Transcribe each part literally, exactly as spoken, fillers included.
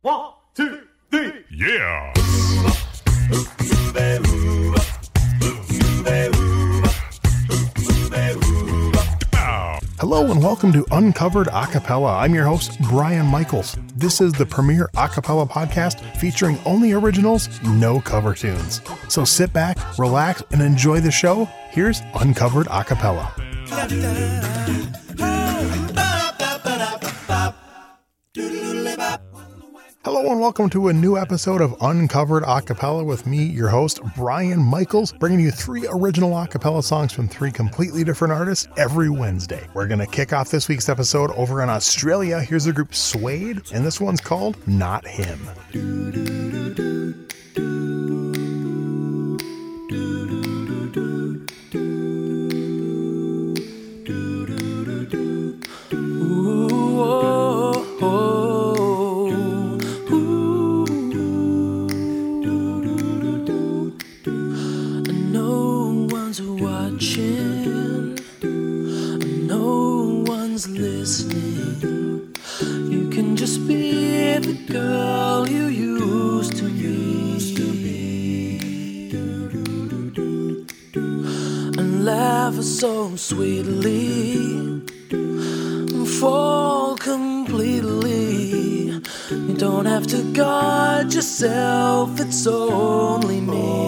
One, two, three. Yeah. Hello and welcome to Uncovered Acapella. I'm your host, Brian Michaels. This is the premier acapella podcast featuring only originals, no cover tunes. So sit back, relax, and enjoy the show. Here's Uncovered Acapella. Hello and welcome to a new episode of Uncovered Acapella with me, your host, Brian Michaels, bringing you three original acapella songs from three completely different artists every Wednesday. We're going to kick off this week's episode over in Australia. Here's the group Suede, and this one's called Not Him. Listening, you can just be the girl you used to be, and laugh so sweetly and fall completely. You don't have to guard yourself, it's only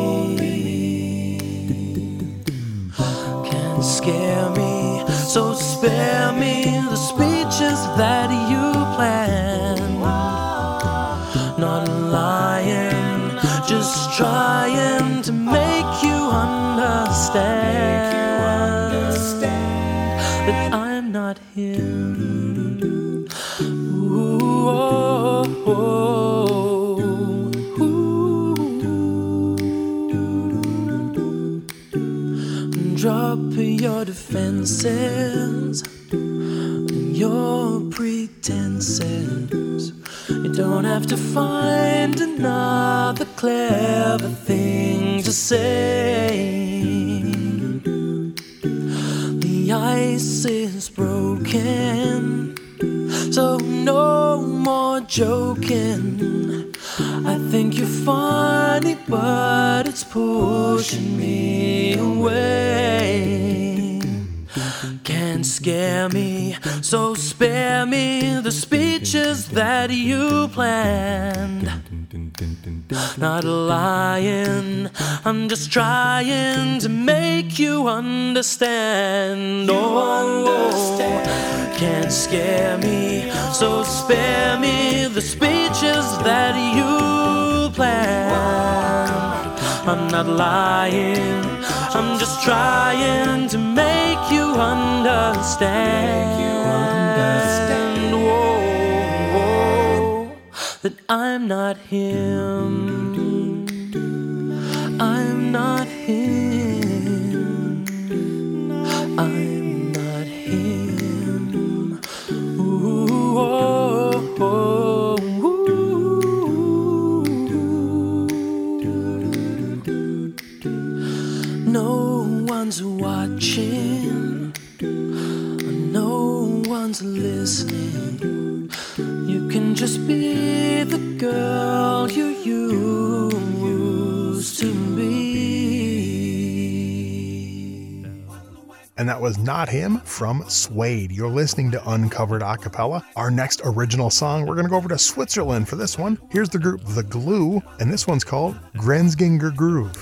me. Can't scare me, so spare me the speeches that you planned. Not lying, just trying to make you understand that I'm not him. Ooh, oh, oh, ooh. Drop your defenses, your pretenses. You don't have to find another clever thing to say. The ice is broken, so no more joking. I think you're funny, but it's pushing me away. Can't scare me, so spare me the speeches that you planned. Not lying, I'm just trying to make you understand. Oh, can't scare me, so spare me the speeches that you planned. I'm not lying, I'm just trying to make you understand, make you understand. Whoa, whoa, that I'm not him. I'm not him. I'm not him. Ooh, oh, oh, ooh. No one's watching, no one's listening. You can just be the girl you used to be. And that was Not Him from Suede. You're listening to Uncovered Acapella. Our next original song, we're going to go over to Switzerland for this one. Here's the group The Glue, and this one's called Grenzgänger Groove.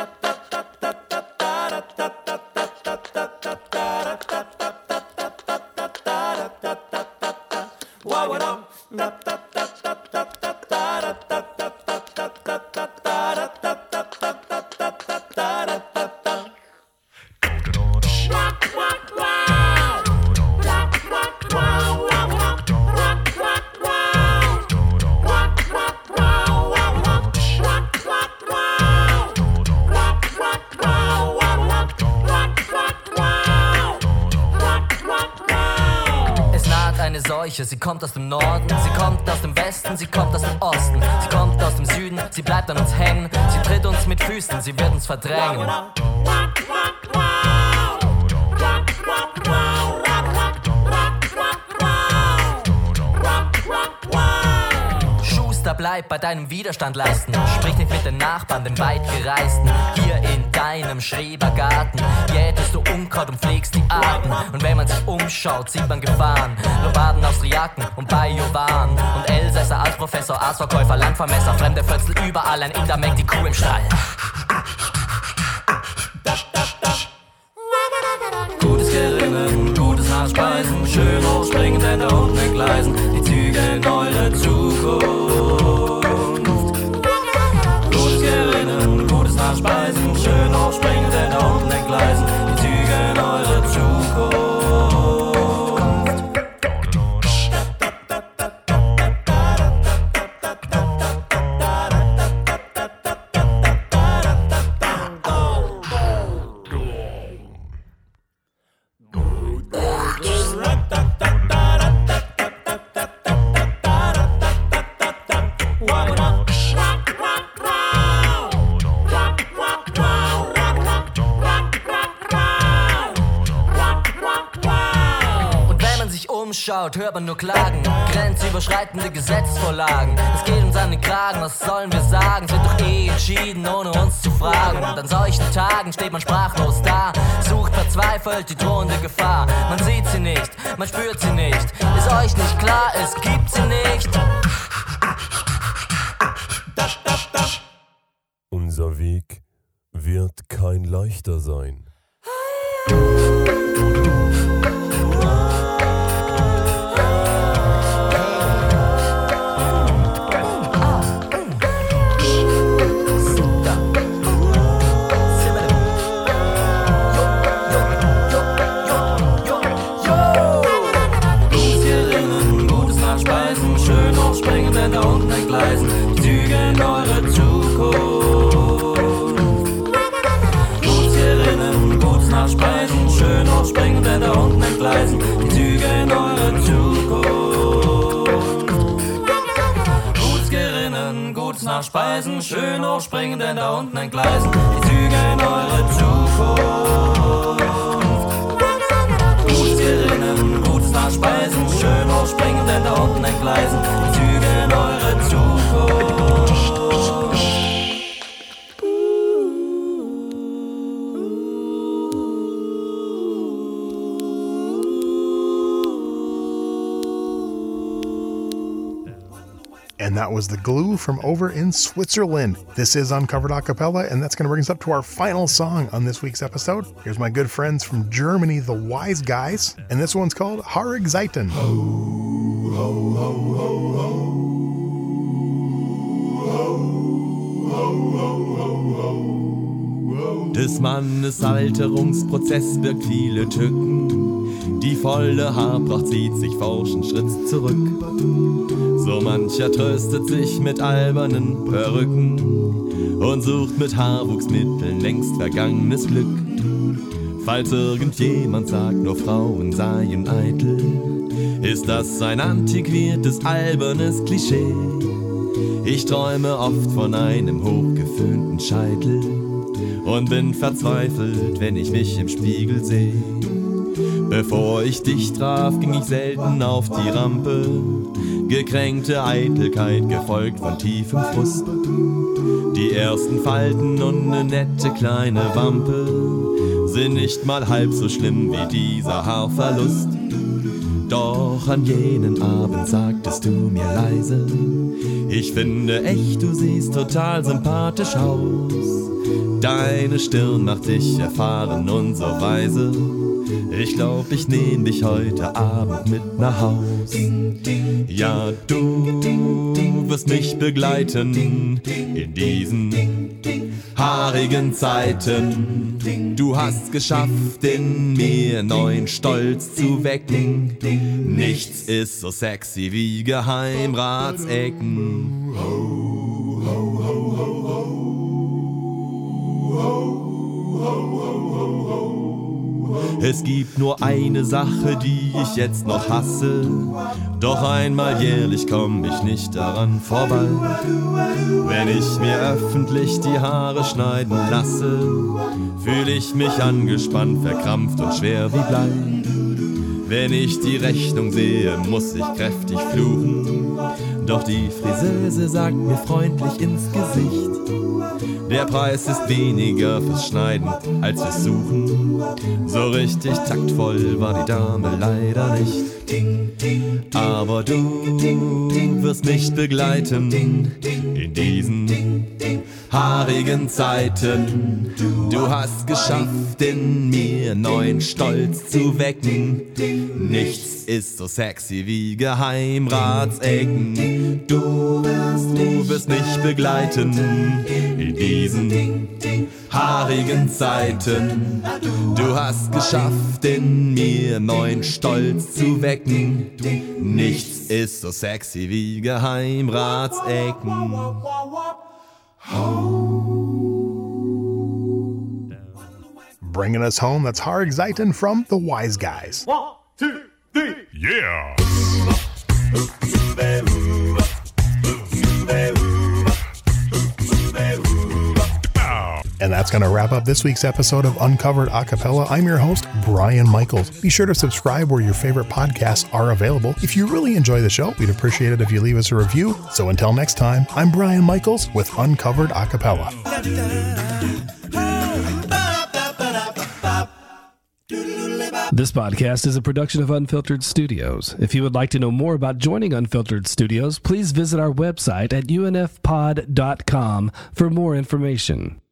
Sie kommt aus dem Norden, sie kommt aus dem Westen, sie kommt aus dem Osten, sie kommt aus dem Süden, sie bleibt an uns hängen, sie tritt uns mit Füßen, sie wird uns verdrängen. Muster, bleib bei deinem Widerstand leisten. Sprich nicht mit den Nachbarn, den Weitgereisten. Hier in deinem Schrebergarten jätest du Unkraut und pflegst die Arten. Und wenn man sich umschaut, sieht man Gefahren. Nomaden, Austriaken und Bajowan. Und Elsässer als Professor, Aasverkäufer, Landvermesser. Fremde Völzel überall, ein Inder melkt die Kuh im Stall. Gutes Gerinnen, gutes Nachspeisen, schön hochspringend, Ende unten entgleisen, die Züge in eure Zukunft. Gutes Gerinnen, gutes Nachspeisen, schön hochspringend, Ende unten entgleisen, die Züge in eure Zukunft. Schaut, hört man nur Klagen, grenzüberschreitende Gesetzesvorlagen. Es geht uns an den Kragen, was sollen wir sagen? Es wird doch eh entschieden, ohne uns zu fragen. Und an solchen Tagen steht man sprachlos da, sucht verzweifelt die drohende Gefahr. Man sieht sie nicht, man spürt sie nicht. Ist euch nicht klar, es gibt sie nicht. Unser Weg wird kein leichter sein. Da unten entgleisen, die Züge in eure Zukunft. Gutes Gerinnen, gutes Nachspeisen, schön hochspringen, denn da unten entgleisen, die Züge in eure Zukunft. Gutes Gerinnen, gutes Nachspeisen, schön hochspringen, denn da unten entgleisen, die Züge in eure Zukunft. Gutes Gerinnen, gutes Nachspeisen, schön hochspringen, denn da unten entgleisen, die Züge in eure Zukunft. And that was The Glue from over in Switzerland. This is Uncovered Acapella, and that's going to bring us up to our final song on this week's episode. Here's my good friends from Germany, the Wise Guys, and this one's called Haarig Zeiten. Ho, ho, ho, ho, ho. Des Mannes Alterungsprozess birgt viele Tücken. Die volle Haarpracht zieht sich forschen Schritt zurück. So mancher tröstet sich mit albernen Perücken und sucht mit Haarwuchsmitteln längst vergangenes Glück. Falls irgendjemand sagt, nur Frauen seien eitel, ist das ein antiquiertes, albernes Klischee. Ich träume oft von einem hochgeföhnten Scheitel und bin verzweifelt, wenn ich mich im Spiegel sehe. Bevor ich dich traf, ging ich selten auf die Rampe. Gekränkte Eitelkeit, gefolgt von tiefem Frust. Die ersten Falten und ne nette kleine Wampe sind nicht mal halb so schlimm wie dieser Haarverlust. Doch an jenen Abend sagtest du mir leise: Ich finde echt, du siehst total sympathisch aus. Deine Stirn macht dich erfahren und so weise. Ich glaub, ich nehm dich heute Abend mit nach Haus. Ja, du wirst mich begleiten in diesen haarigen Zeiten. Du hast geschafft, in mir neuen Stolz zu wecken. Nichts ist so sexy wie Geheimratsecken. Es gibt nur eine Sache, die ich jetzt noch hasse, doch einmal jährlich komm ich nicht daran vorbei. Wenn ich mir öffentlich die Haare schneiden lasse, fühl ich mich angespannt, verkrampft und schwer wie Blei. Wenn ich die Rechnung sehe, muss ich kräftig fluchen, Doch die Friseuse sagt mir freundlich ins Gesicht: Der Preis ist weniger fürs Schneiden als fürs Suchen. So richtig taktvoll war die Dame leider nicht. Aber du wirst mich begleiten in diesen haarigen Zeiten. Du hast geschafft, in mir neuen Stolz zu wecken. Nichts ist so sexy wie Geheimratsecken. Du wirst, du wirst mich begleiten in diesen haarigen Zeiten. Du hast geschafft, in mir neuen Stolz zu wecken. Nichts ist so sexy wie Geheimratsecken. Bringing us home, that's Harg Zaitin from The Wise Guys. One, two, three, yeah! And that's going to wrap up this week's episode of Uncovered Acapella. I'm your host, Brian Michaels. Be sure to subscribe where your favorite podcasts are available. If you really enjoy the show, we'd appreciate it if you leave us a review. So until next time, I'm Brian Michaels with Uncovered Acapella. This podcast is a production of Unfiltered Studios. If you would like to know more about joining Unfiltered Studios, please visit our website at u n f pod dot com for more information.